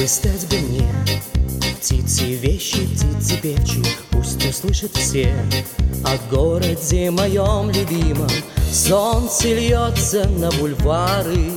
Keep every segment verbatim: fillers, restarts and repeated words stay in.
стать бы мне птицей вещи, птицей певчей, пусть услышат все о городе моем любимом. Солнце льется на бульвары,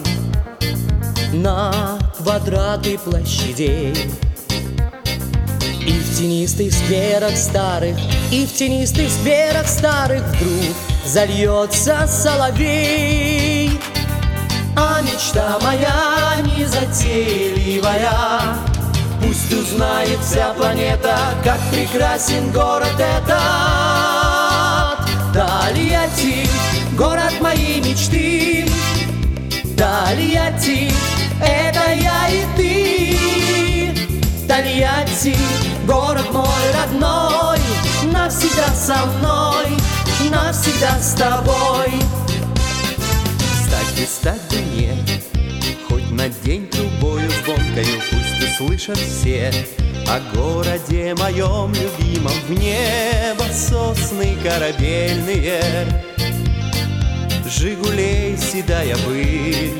на квадраты площадей. И в тенистых скверах старых, и в тенистых скверах старых вдруг зальется соловей. А мечта моя незатейливая, пусть узнает вся планета, как прекрасен город этот. Тольятти, город моей мечты, Тольятти, это я и ты. Тольятти, город мой родной, навсегда со мной, навсегда с тобой. Стать бы, стать бы мне, хоть на день трубою звонкою, пусть услышат все о городе моем любимом. В небо сосны корабельные, Жигулей седая пыль.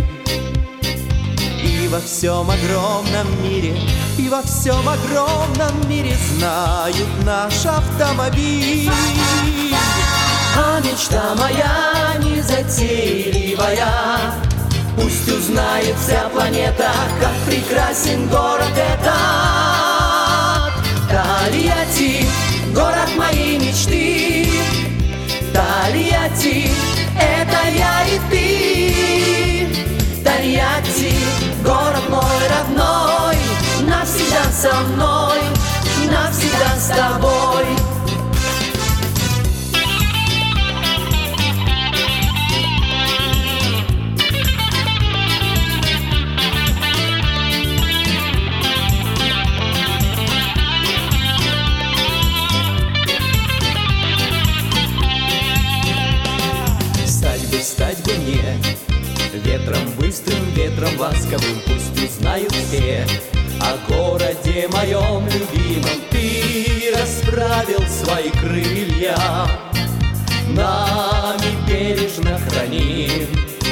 И во всем огромном мире, и во всем огромном мире знают наш автомобиль. А мечта моя незатейливая, пусть узнает вся планета, как прекрасен город этот. Тольятти, город моей мечты, Тольятти, это я и ты. Тольятти, город мой родной, навсегда со мной, навсегда с тобой. Стать бы мне ветром быстрым, ветром ласковым, пусть узнают все о городе моем любимом. Ты расправил свои крылья, нами бережно храним.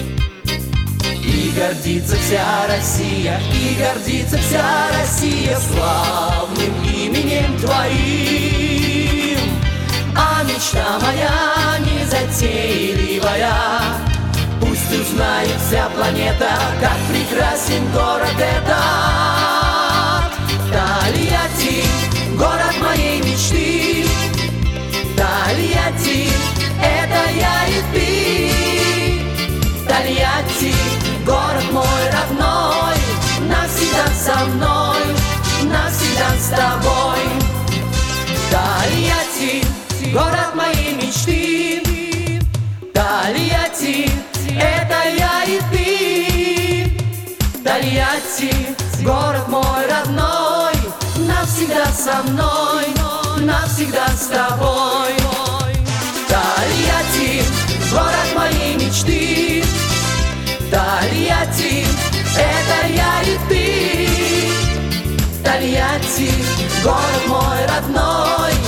И гордится вся Россия, и гордится вся Россия славным именем твоим. А мечта моя незатейливая, пусть узнает вся планета, как прекрасен город этот. Тольятти, город моей мечты, Тольятти, это я и ты. Тольятти, город мой родной, навсегда со мной, навсегда с тобой. Тольятти, город моей мечты, Тольятти, это я и ты. Тольятти, город мой родной, навсегда со мной, навсегда с тобой. Тольятти, город моей мечты, Тольятти, это я и ты. Тольятти, город мой родной,